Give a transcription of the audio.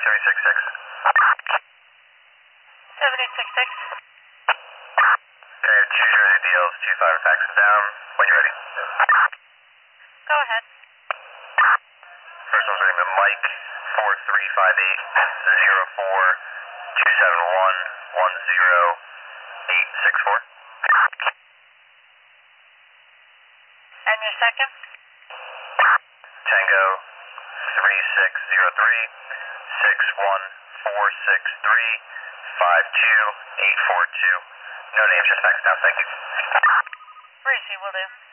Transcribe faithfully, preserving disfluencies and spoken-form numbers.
seven eight six six. seven eight six six. Okay, choose your D Ls, two five and fax them down when you're ready. Go ahead. First one's name is Mike, four three five eight zero four two seven one one zero eight six four. And your second? Tango, three six zero three six one four six three five two eight four two. No names, just fax now, thank you. Reese will do.